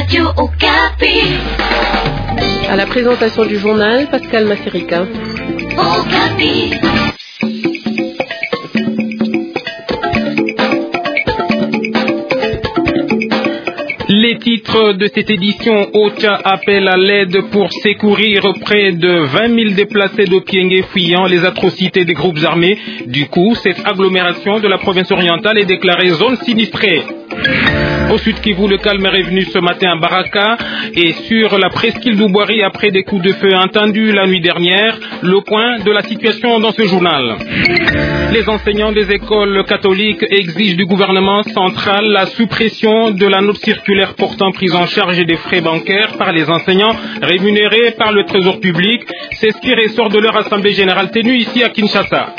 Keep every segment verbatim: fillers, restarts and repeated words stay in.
Radio Okapi. À la présentation du journal, Pascal Masserica. Okapi. Les titres de cette édition: Ocha appelle à l'aide pour secourir près de vingt mille déplacés d'Opiengue fuyant les atrocités des groupes armés. Du coup, cette agglomération de la province orientale est déclarée zone sinistrée. Au Sud Kivu, le calme est revenu ce matin à Baraka et sur la presqu'île d'Oubouari après des coups de feu entendus la nuit dernière. Le point de la situation dans ce journal. Les enseignants des écoles catholiques exigent du gouvernement central la suppression de la note circulaire portant prise en charge des frais bancaires par les enseignants rémunérés par le Trésor public. C'est ce qui ressort de leur assemblée générale tenue ici à Kinshasa.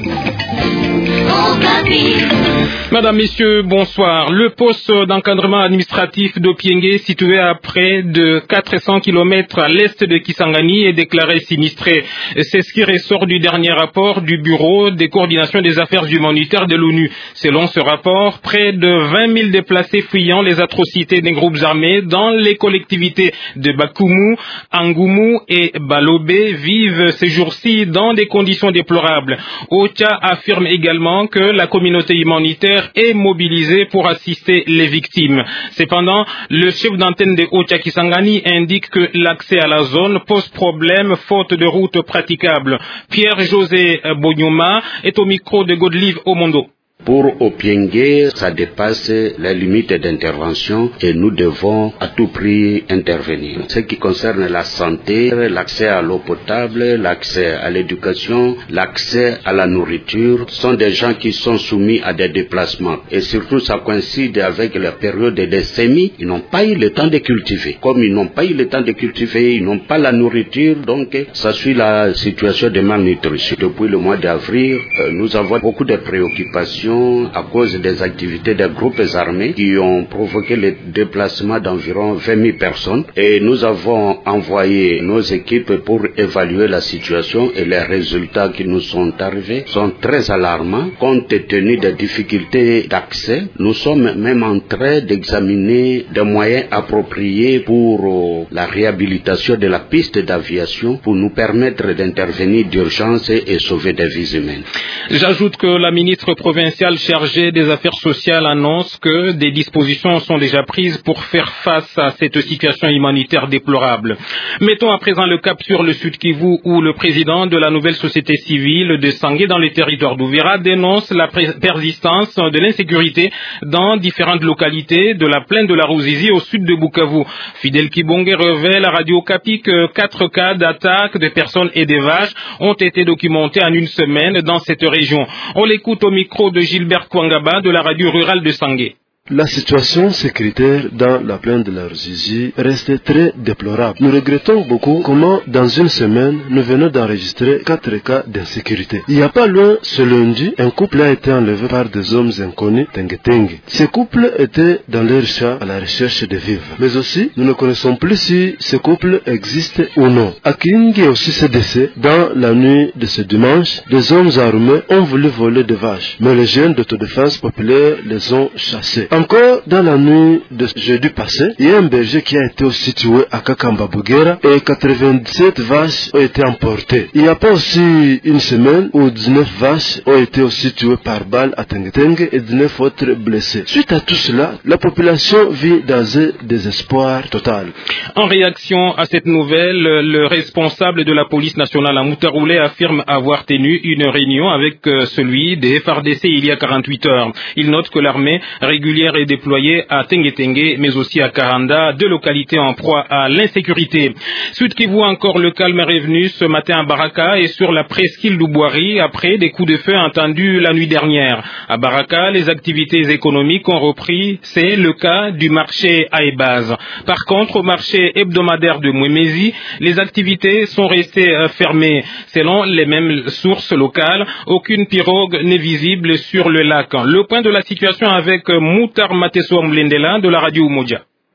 Madame, Messieurs, bonsoir. Le poste d'encadrement administratif d'Opiengue, situé à près de quatre cents kilomètres à l'est de Kisangani, est déclaré sinistré. C'est ce qui ressort du dernier rapport du Bureau des coordinations des affaires humanitaires de l'ONU. Selon ce rapport, près de vingt mille déplacés fuyant les atrocités des groupes armés dans les collectivités de Bakumu, Angumu et Balobé vivent ces jours-ci dans des conditions déplorables. Ocha affirme également que la communauté humanitaire est mobilisée pour assister les victimes. Cependant, le chef d'antenne de Ocha Kisangani indique que l'accès à la zone pose problème faute de routes praticables. Pierre-José Bonyoma est au micro de Godelive Omondo. Pour Opiengue, ça dépasse les limites d'intervention et nous devons à tout prix intervenir. Ce qui concerne la santé, l'accès à l'eau potable, l'accès à l'éducation, l'accès à la nourriture, sont des gens qui sont soumis à des déplacements. Et surtout, ça coïncide avec la période des semis. Ils n'ont pas eu le temps de cultiver. Comme ils n'ont pas eu le temps de cultiver, ils n'ont pas la nourriture, donc ça suit la situation de malnutrition. Depuis le mois d'avril, nous avons beaucoup de préoccupations à cause des activités des groupes armés qui ont provoqué le déplacement d'environ vingt mille personnes et nous avons envoyé nos équipes pour évaluer la situation et les résultats qui nous sont arrivés sont très alarmants compte tenu des difficultés d'accès. Nous sommes même en train d'examiner des moyens appropriés pour la réhabilitation de la piste d'aviation pour nous permettre d'intervenir d'urgence et sauver des vies humaines. J'ajoute que la ministre provinciale chargée des affaires sociales annonce que des dispositions sont déjà prises pour faire face à cette situation humanitaire déplorable. Mettons à présent le cap sur le Sud Kivu où le président de la nouvelle société civile de Sangué dans le territoire d'Ouvira dénonce la persistance de l'insécurité dans différentes localités de la plaine de la Ruzizi au sud de Bukavu. Fidel Kibonge révèle à Radio Okapi que quatre cas d'attaque de personnes et des vaches ont été documentés en une semaine dans cette région. On l'écoute au micro de Gilbert Kwangaba de la radio rurale de Sangué. La situation sécuritaire dans la plaine de la Ruzizi reste très déplorable. Nous regrettons beaucoup comment, dans une semaine, nous venons d'enregistrer quatre cas d'insécurité. Il n'y a pas loin, ce lundi, un couple a été enlevé par des hommes inconnus, Tengue Tengue. Ce couple était dans leur champ à la recherche de vivres. Mais aussi, nous ne connaissons plus si ce couple existe ou non. À Kingi aussi ce décès, dans la nuit de ce dimanche, des hommes armés ont voulu voler des vaches. Mais les jeunes d'autodéfense populaire les ont chassés. Encore dans la nuit de jeudi passé, il y a un berger qui a été situé à Kakamba Bugera et quatre-vingt-dix-sept vaches ont été emportées. Il n'y a pas aussi une semaine où dix-neuf vaches ont été aussi tuées par balle à Tengue Tengue et dix-neuf autres blessées. Suite à tout cela, la population vit dans un désespoir total. En réaction à cette nouvelle, le responsable de la police nationale à Moutaroulé affirme avoir tenu une réunion avec celui des F A R D C il y a quarante-huit heures. Il note que l'armée régulière est déployée à Tengue Tengue, mais aussi à Karanda, deux localités en proie à l'insécurité. Sud Kivu encore, le calme est revenu ce matin à Baraka et sur la presqu'île d'Oubouari après des coups de feu entendus la nuit dernière. À Baraka, les activités économiques ont repris, c'est le cas du marché Aébaz. Par contre, au marché hebdomadaire de Mwemezi, les activités sont restées fermées. Selon les mêmes sources locales, aucune pirogue n'est visible sur le lac. Le point de la situation avec Moutar Mateso Mlendela de la radio Umoja.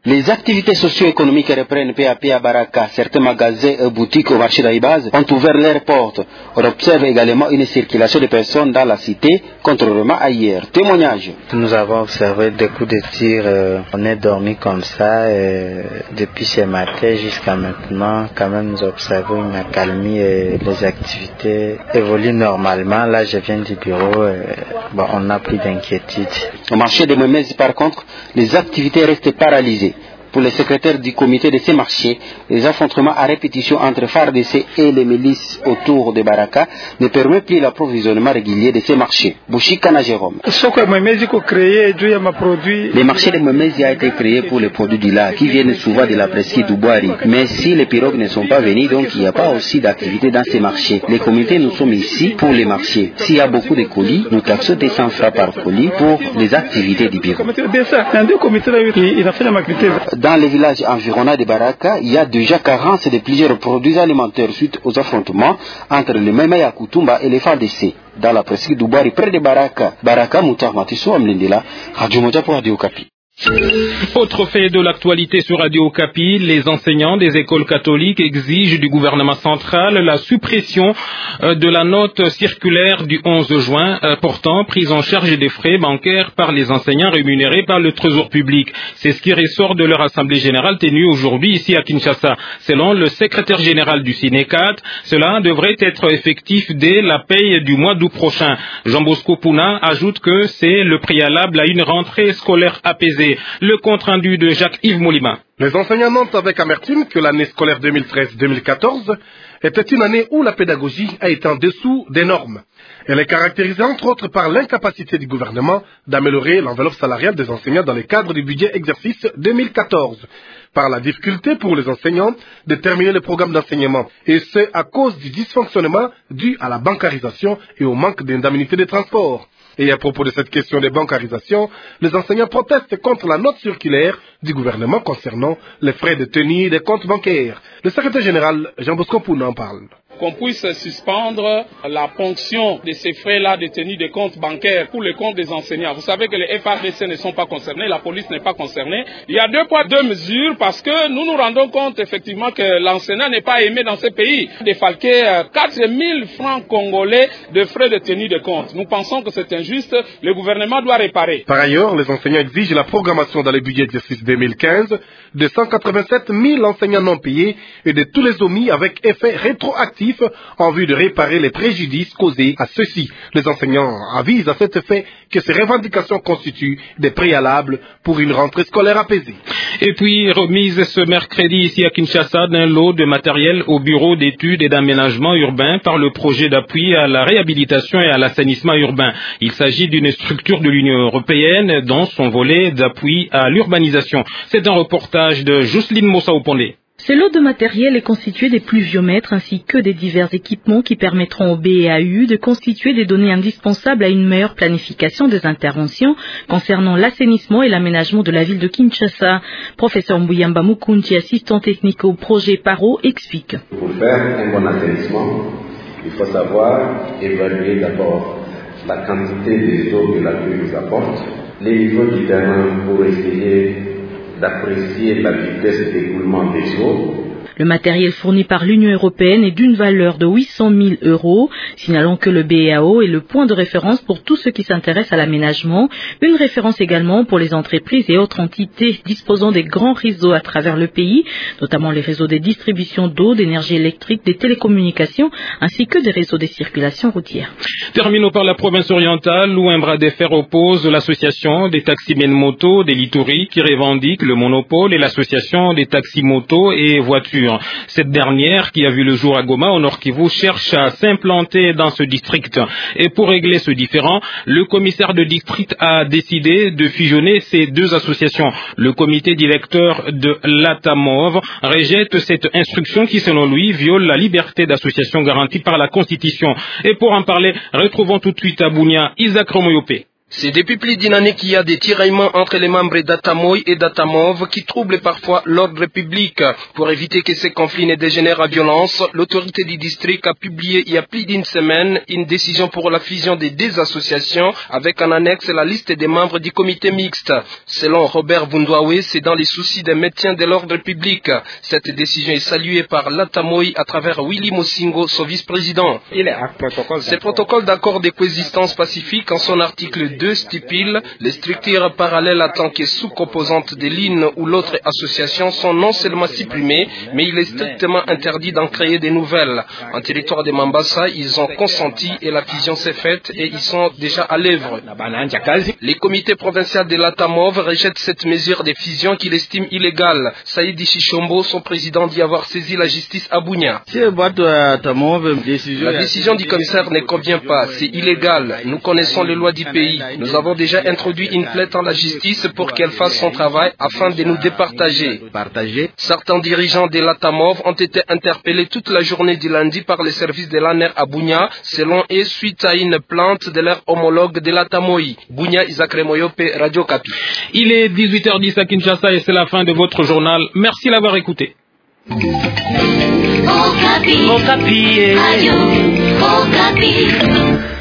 Les activités socio-économiques reprennent peu à peu à Baraka. Certains magasins et boutiques au marché d'Aïbaz ont ouvert leurs portes. On observe également une circulation de personnes dans la cité, contrairement à hier. Témoignage. Nous avons observé des coups de tir. Euh, on est dormi comme ça et depuis ce matin jusqu'à maintenant. Quand même, nous observons une accalmie et les activités évoluent normalement. Là, je viens du bureau. Et, bon, on n'a plus d'inquiétude. Au marché de Memez, par contre, les activités restent paralysées. Pour les secrétaires du comité de ces marchés, les affrontements à répétition entre F A R D C et les milices autour de Baraka ne permettent plus l'approvisionnement régulier de ces marchés. Bouchikana Jérôme. Le marché de Memezi a été créé pour les produits du lac qui viennent souvent de la presqu'île d'Ouboari. Mais si les pirogues ne sont pas venues, donc il n'y a pas aussi d'activité dans ces marchés. Les comités, nous sommes ici pour les marchés. S'il y a beaucoup de colis, nous taxons des cent francs par colis pour les activités du bureau. Dans les villages environnants de Baraka, il y a déjà carence de plusieurs produits alimentaires suite aux affrontements entre les Memei à Koutumba et les F A R D C. Dans la presqu'île d'Ouboari, près de Baraka, Baraka, Moutar Matissou, Amlindela, Radio Moja pour Radio Okapi. Autre fait de l'actualité sur Radio Okapi, les enseignants des écoles catholiques exigent du gouvernement central la suppression de la note circulaire du onze juin portant prise en charge des frais bancaires par les enseignants rémunérés par le Trésor public. C'est ce qui ressort de leur assemblée générale tenue aujourd'hui ici à Kinshasa. Selon le secrétaire général du Sinécat, cela devrait être effectif dès la paye du mois d'août prochain. Jean Bosco Pouna ajoute que c'est le préalable à une rentrée scolaire apaisée. Le compte-rendu de Jacques-Yves Molima. Les enseignants notent avec amertume que l'année scolaire deux mille treize deux mille quatorze était une année où la pédagogie a été en dessous des normes. Elle est caractérisée entre autres par l'incapacité du gouvernement d'améliorer l'enveloppe salariale des enseignants dans le cadre du budget exercice deux mille quatorze, par la difficulté pour les enseignants de terminer le programme d'enseignement, et ce à cause du dysfonctionnement dû à la bancarisation et au manque d'indemnité de transport. Et à propos de cette question de bancarisation, les enseignants protestent contre la note circulaire du gouvernement concernant les frais de tenue des comptes bancaires. Le secrétaire général Jean Bosco Pouna en parle. Qu'on puisse suspendre la ponction de ces frais-là de tenue des comptes bancaires pour les comptes des enseignants. Vous savez que les F A R D C ne sont pas concernés, la police n'est pas concernée. Il y a deux poids, deux mesures parce que nous nous rendons compte effectivement que l'enseignant n'est pas aimé dans ce pays. Défalquer quatre mille francs congolais de frais de tenue de compte. Nous pensons que c'est injuste, le gouvernement doit réparer. Par ailleurs, les enseignants exigent la programmation dans les budgets d'exercice deux mille quinze de cent quatre-vingt-sept mille enseignants non payés et de tous les omis avec effet rétroactif en vue de réparer les préjudices causés à ceux-ci. Les enseignants avisent à cet effet que ces revendications constituent des préalables pour une rentrée scolaire apaisée. Et puis, remise ce mercredi ici à Kinshasa d'un lot de matériel au bureau d'études et d'aménagement urbain par le projet d'appui à la réhabilitation et à l'assainissement urbain. Il s'agit d'une structure de l'Union européenne dans son volet d'appui à l'urbanisation. C'est un reportage de Jocelyne Mossa-Opondé. Ce lot de matériel est constitué des pluviomètres ainsi que des divers équipements qui permettront au B E A U de constituer des données indispensables à une meilleure planification des interventions concernant l'assainissement et l'aménagement de la ville de Kinshasa. Professeur Mbuyamba Mukunti, assistant technique au projet PARO, explique. Pour faire un bon assainissement, il faut savoir évaluer d'abord la quantité des eaux que la pluie nous apporte, les niveaux du terrain pour essayer d'apprécier la vitesse d'écoulement des eaux. Le matériel fourni par l'Union européenne est d'une valeur de huit cent mille euros, signalant que le B E A O est le point de référence pour tous ceux qui s'intéressent à l'aménagement, une référence également pour les entreprises et autres entités disposant des grands réseaux à travers le pays, notamment les réseaux de distribution d'eau, d'énergie électrique, des télécommunications, ainsi que des réseaux de circulation routière. Terminons par la province orientale où un bras de fer oppose l'association des taximens moto des Lituri qui revendique le monopole et l'association des taxis-motos et voitures. Cette dernière, qui a vu le jour à Goma, au Nord Kivu, cherche à s'implanter dans ce district. Et pour régler ce différend, le commissaire de district a décidé de fusionner ces deux associations. Le comité directeur de l'Atamov rejette cette instruction qui, selon lui, viole la liberté d'association garantie par la Constitution. Et pour en parler, retrouvons tout de suite à Bunia Isaac Romoyopé. C'est depuis plus d'une année qu'il y a des tiraillements entre les membres d'Atamoy et d'Atamov qui troublent parfois l'ordre public. Pour éviter que ces conflits ne dégénèrent à violence, l'autorité du district a publié il y a plus d'une semaine une décision pour la fusion des deux associations avec en annexe la liste des membres du comité mixte. Selon Robert Bundwawe, c'est dans les soucis de maintien de l'ordre public. Cette décision est saluée par l'Atamoy à travers Willy Mosingo, son vice-président. Ce protocole d'accord de coexistence pacifique en son article deux stipule les structures parallèles en tant que sous-composantes de l'une ou l'autre association sont non seulement supprimées, mais il est strictement interdit d'en créer de nouvelles. En territoire de Mambasa, ils ont consenti et la fusion s'est faite et ils sont déjà à l'œuvre. Les comités provinciaux de l'Atamov rejettent cette mesure de fusion qu'ils estiment illégale. Saïdi Chichombo, son président, dit avoir saisi la justice à Bunia. La décision du commissaire ne convient pas, c'est illégal. Nous connaissons les lois du pays. Nous avons déjà introduit une plainte en la justice pour qu'elle fasse son travail afin de nous départager. Certains dirigeants de l'Atamov ont été interpellés toute la journée du lundi par les services de l'A N E R à Bunia, selon eux suite à une plainte de leur homologue de l'Atamoy. Bunia, Isaac Remoyope, Radio Kapi. Il est dix-huit heures dix à Kinshasa et c'est la fin de votre journal. Merci d'avoir écouté. Okapi. Okapi. Radio Okapi.